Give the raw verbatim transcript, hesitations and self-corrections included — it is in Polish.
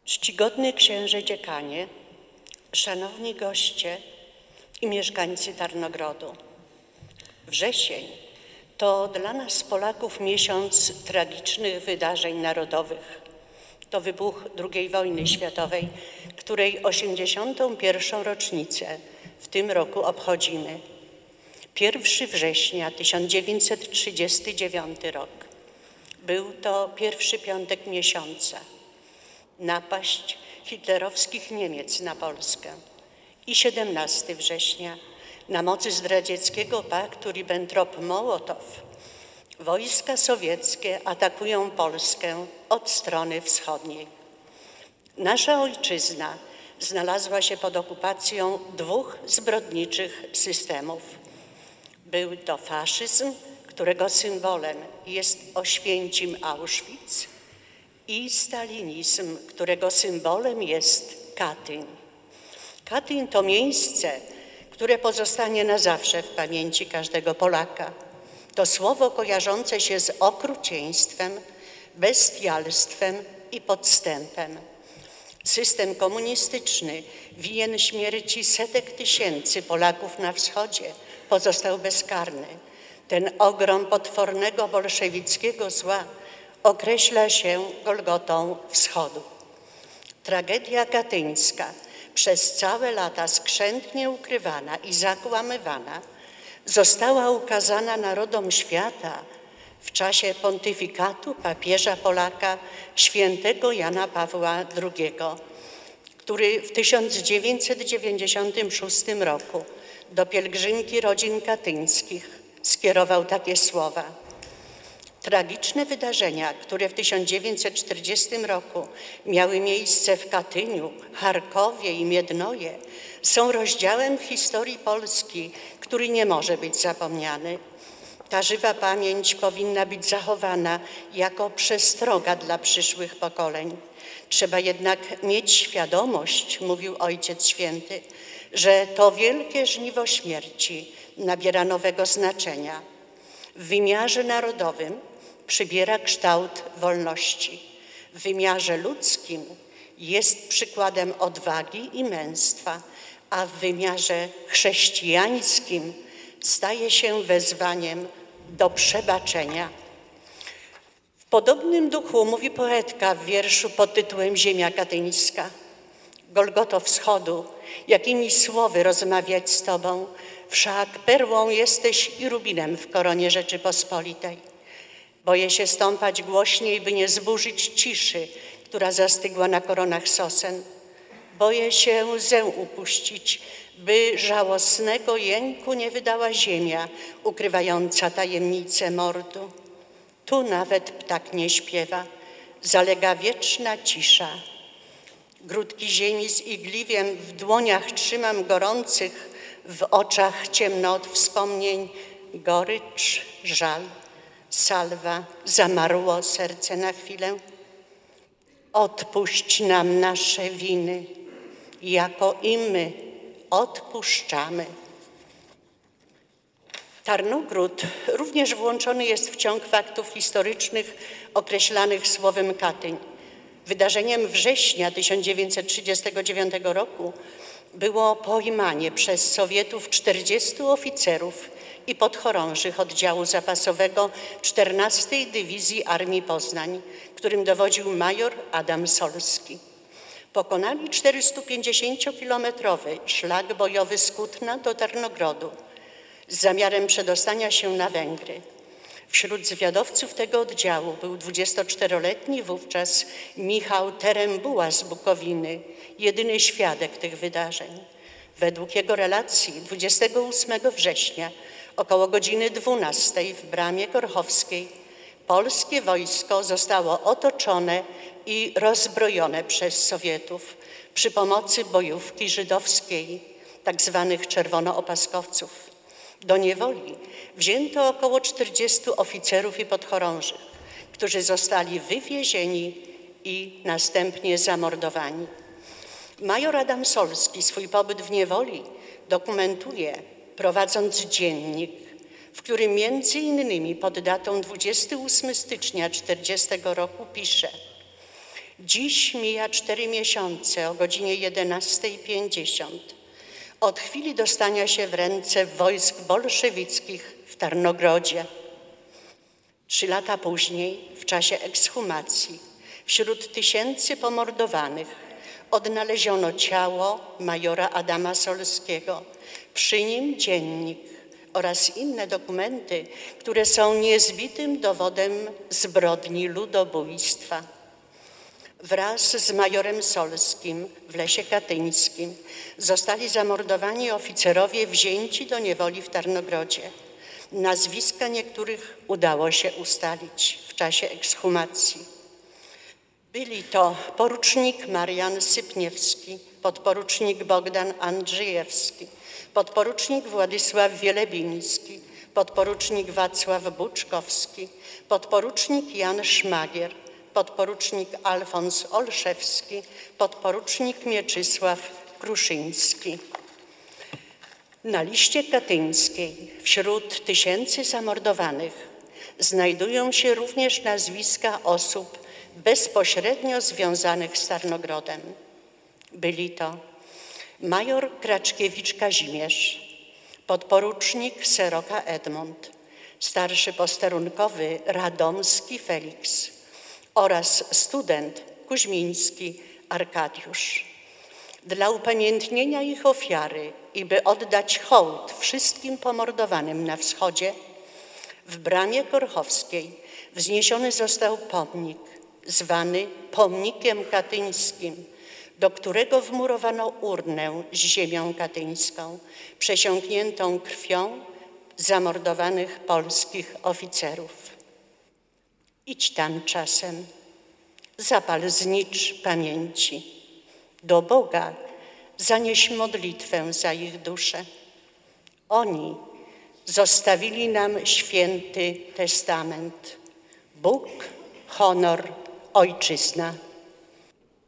Czcigodny księże dziekanie, szanowni goście i mieszkańcy Tarnogrodu. Wrzesień to dla nas Polaków miesiąc tragicznych wydarzeń narodowych. To wybuch drugiej wojny światowej, której osiemdziesiątą pierwszą rocznicę w tym roku obchodzimy. pierwszego września tysiąc dziewięćset trzydziesty dziewiąty rok. Był to pierwszy piątek miesiąca. Napaść hitlerowskich Niemiec na Polskę i siedemnastego września na mocy zdradzieckiego paktu Ribbentrop-Mołotow wojska sowieckie atakują Polskę od strony wschodniej. Nasza ojczyzna znalazła się pod okupacją dwóch zbrodniczych systemów. Był to faszyzm, którego symbolem jest Oświęcim Auschwitz, i stalinizm, którego symbolem jest Katyń. Katyń to miejsce, które pozostanie na zawsze w pamięci każdego Polaka. To słowo kojarzące się z okrucieństwem, bestialstwem i podstępem. System komunistyczny, winien śmierci setek tysięcy Polaków na wschodzie, pozostał bezkarny. Ten ogrom potwornego bolszewickiego zła określa się Golgotą Wschodu. Tragedia katyńska, przez całe lata skrzętnie ukrywana i zakłamywana, została ukazana narodom świata w czasie pontyfikatu papieża Polaka świętego Jana Pawła drugiego, który w tysiąc dziewięćset dziewięćdziesiątym szóstym roku do pielgrzymki rodzin katyńskich skierował takie słowa: tragiczne wydarzenia, które w tysiąc dziewięćset czterdziestym roku miały miejsce w Katyniu, Charkowie i Miednoje, są rozdziałem w historii Polski, który nie może być zapomniany. Ta żywa pamięć powinna być zachowana jako przestroga dla przyszłych pokoleń. Trzeba jednak mieć świadomość, mówił Ojciec Święty, że to wielkie żniwo śmierci nabiera nowego znaczenia. W wymiarze narodowym przybiera kształt wolności. W wymiarze ludzkim jest przykładem odwagi i męstwa, a w wymiarze chrześcijańskim staje się wezwaniem do przebaczenia. W podobnym duchu mówi poetka w wierszu pod tytułem Ziemia katyńska. Golgoto Wschodu, jakimi słowy rozmawiać z Tobą, wszak perłą jesteś i rubinem w koronie Rzeczypospolitej. Boję się stąpać głośniej, by nie zburzyć ciszy, która zastygła na koronach sosen. Boję się łzę upuścić, by żałosnego jęku nie wydała ziemia, ukrywająca tajemnicę mordu. Tu nawet ptak nie śpiewa, zalega wieczna cisza. Grudki ziemi z igliwiem w dłoniach trzymam gorących, w oczach ciemno od wspomnień, gorycz, żal. Salwa, zamarło serce na chwilę. Odpuść nam nasze winy, jako i my odpuszczamy. Tarnogród również włączony jest w ciąg faktów historycznych określanych słowem Katyń. Wydarzeniem września tysiąc dziewięćset trzydziestego dziewiątego roku było pojmanie przez Sowietów czterdziestu oficerów i podchorążych oddziału zapasowego czternastej Dywizji Armii Poznań, którym dowodził major Adam Solski. Pokonali czterystupięćdziesięciokilometrowy szlak bojowy z Kutna do Tarnogrodu z zamiarem przedostania się na Węgry. Wśród zwiadowców tego oddziału był dwudziestoczteroletni wówczas Michał Terembuła z Bukowiny, jedyny świadek tych wydarzeń. Według jego relacji dwudziestego ósmego września około godziny dwunastej w Bramie Korchowskiej polskie wojsko zostało otoczone i rozbrojone przez Sowietów przy pomocy bojówki żydowskiej, tak zwanych czerwonoopaskowców. Do niewoli wzięto około czterdziestu oficerów i podchorążych, którzy zostali wywiezieni i następnie zamordowani. Major Adam Solski swój pobyt w niewoli dokumentuje, prowadząc dziennik, w którym między innymi pod datą dwudziestego ósmego stycznia tysiąc dziewięćset czterdziestego roku pisze: Dziś mija cztery miesiące o godzinie jedenastej pięćdziesiąt od chwili dostania się w ręce wojsk bolszewickich w Tarnogrodzie. Trzy lata później, w czasie ekshumacji, wśród tysięcy pomordowanych odnaleziono ciało majora Adama Solskiego, przy nim dziennik oraz inne dokumenty, które są niezbitym dowodem zbrodni ludobójstwa. Wraz z majorem Solskim w Lesie Katyńskim zostali zamordowani oficerowie wzięci do niewoli w Tarnogrodzie. Nazwiska niektórych udało się ustalić w czasie ekshumacji. Byli to porucznik Marian Sypniewski, podporucznik Bogdan Andrzejewski, podporucznik Władysław Wielebiński, podporucznik Wacław Buczkowski, podporucznik Jan Szmagier, podporucznik Alfons Olszewski, podporucznik Mieczysław Kruszyński. Na liście katyńskiej wśród tysięcy zamordowanych znajdują się również nazwiska osób bezpośrednio związanych z Tarnogrodem. Byli to major Kraczkiewicz Kazimierz, podporucznik Seroka Edmund, starszy posterunkowy Radomski Feliks oraz student Kuźmiński Arkadiusz. Dla upamiętnienia ich ofiary i by oddać hołd wszystkim pomordowanym na wschodzie, w Bramie Korchowskiej wzniesiony został pomnik zwany Pomnikiem Katyńskim, do którego wmurowano urnę z ziemią katyńską, przesiąkniętą krwią zamordowanych polskich oficerów. Idź tam czasem, zapal znicz pamięci. Do Boga zanieś modlitwę za ich duszę. Oni zostawili nam święty testament. Bóg, honor, ojczyzna.